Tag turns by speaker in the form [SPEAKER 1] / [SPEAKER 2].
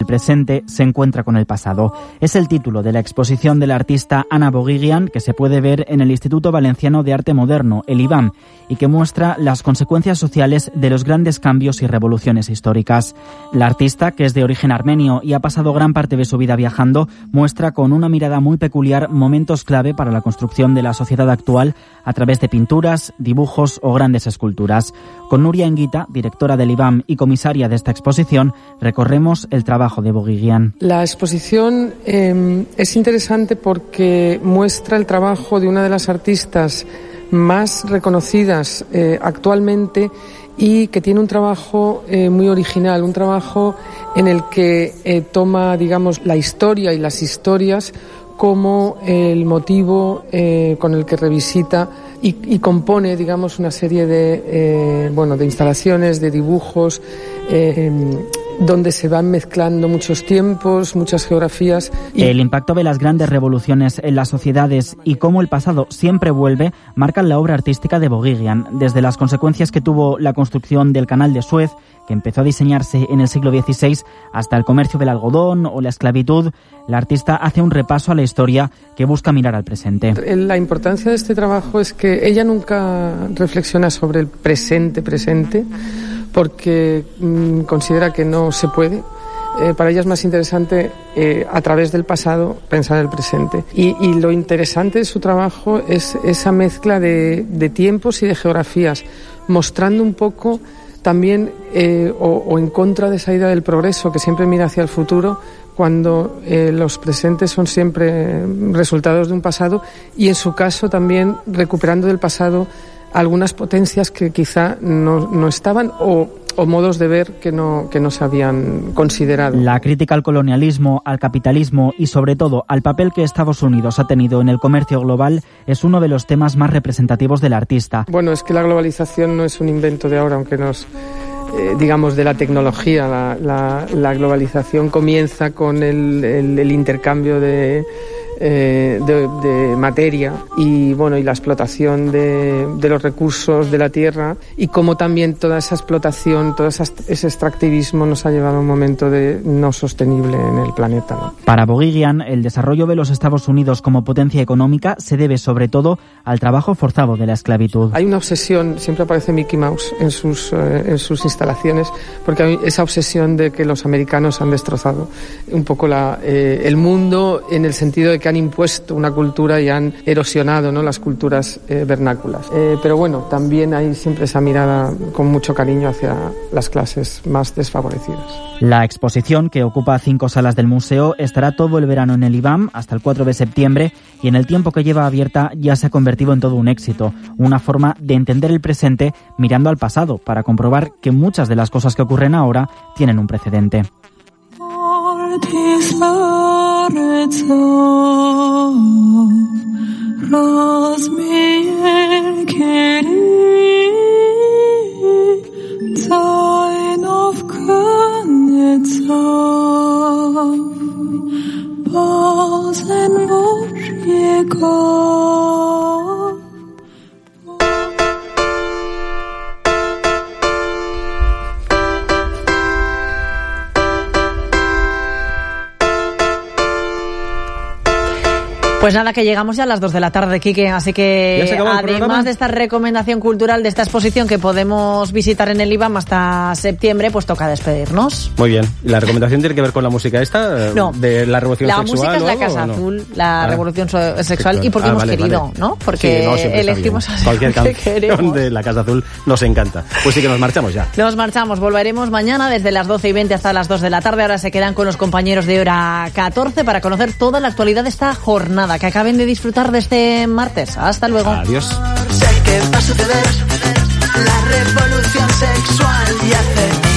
[SPEAKER 1] presente se encuentra con el pasado. Es el título de la exposición de la artista Anna Bogigian, que se puede ver en el Instituto Valenciano de Arte Moderno, el IVAM, y que muestra las consecuencias sociales de los grandes cambios y revoluciones históricas. La artista, que es de origen armenio y ha pasado gran parte de su vida viajando, muestra con una mirada muy peculiar momentos clave para la construcción de la sociedad actual a través de pinturas, dibujos o grandes esculturas. Con Nuria Enguita, directora del IVAM y comisaria de esta exposición, recorremos el trabajo de Bogigian.
[SPEAKER 2] La exposición es interesante porque muestra el trabajo de una de las artistas más reconocidas actualmente y que tiene un trabajo muy original, un trabajo en el que toma, digamos, la historia y las historias como el motivo con el que revisita y compone, digamos, una serie de instalaciones, de dibujos, donde se van mezclando muchos tiempos, muchas geografías.
[SPEAKER 1] El impacto de las grandes revoluciones en las sociedades y cómo el pasado siempre vuelve marcan la obra artística de Bogigian, desde las consecuencias que tuvo la construcción del Canal de Suez, que empezó a diseñarse en el siglo XVI, hasta el comercio del algodón o la esclavitud. La artista hace un repaso a la historia que busca mirar al presente.
[SPEAKER 2] La importancia de este trabajo es que ella nunca reflexiona sobre el presente, porque considera que no se puede. Para ella es más interesante, a través del pasado, pensar el presente. Y lo interesante de su trabajo es esa mezcla de tiempos y de geografías, mostrando un poco también o en contra de esa idea del progreso que siempre mira hacia el futuro, cuando los presentes son siempre resultados de un pasado, y en su caso también recuperando del pasado algunas potencias que quizá no estaban o modos de ver que no se habían considerado.
[SPEAKER 1] La crítica al colonialismo, al capitalismo y sobre todo al papel que Estados Unidos ha tenido en el comercio global es uno de los temas más representativos del artista.
[SPEAKER 2] Bueno, es que la globalización no es un invento de ahora, aunque digamos, de la tecnología. La globalización comienza con el intercambio de materia y la explotación de los recursos de la tierra, y cómo también toda esa explotación, todo ese extractivismo nos ha llevado a un momento de no sostenible en el planeta, ¿no?
[SPEAKER 1] Para Bogigian, el desarrollo de los Estados Unidos como potencia económica se debe sobre todo al trabajo forzado de la esclavitud.
[SPEAKER 2] Hay una obsesión, siempre aparece Mickey Mouse en sus instalaciones, porque hay esa obsesión de que los americanos han destrozado un poco el mundo, en el sentido de que han impuesto una cultura y han erosionado, ¿no?, las culturas vernáculas. Pero bueno, también hay siempre esa mirada con mucho cariño hacia las clases más desfavorecidas.
[SPEAKER 1] La exposición, que ocupa 5 salas del museo, estará todo el verano en el IVAM hasta el 4 de septiembre, y en el tiempo que lleva abierta ya se ha convertido en todo un éxito, una forma de entender el presente mirando al pasado, para comprobar que muchas de las cosas que ocurren ahora tienen un precedente.
[SPEAKER 3] Pues nada, que llegamos ya a las 2 de la tarde, Quique, así que además de esta recomendación cultural, de esta exposición que podemos visitar en el IVAM hasta septiembre, pues toca despedirnos.
[SPEAKER 4] Muy bien. ¿Y la recomendación tiene que ver con la música esta?
[SPEAKER 3] No.
[SPEAKER 4] ¿De la revolución sexual?
[SPEAKER 3] La música es la Casa Azul, la revolución sexual, y porque hemos querido, ¿no? Porque elegimos así.
[SPEAKER 4] Cualquier canción de la Casa Azul nos encanta. Pues sí que nos marchamos ya.
[SPEAKER 3] Nos marchamos, volveremos mañana desde las 12:20 hasta las 2 de la tarde. Ahora se quedan con los compañeros de Hora 14 para conocer toda la actualidad de esta jornada. Que acaben de disfrutar de este martes. Hasta luego.
[SPEAKER 4] Adiós.
[SPEAKER 5] Sé que va a suceder la revolución sexual y hace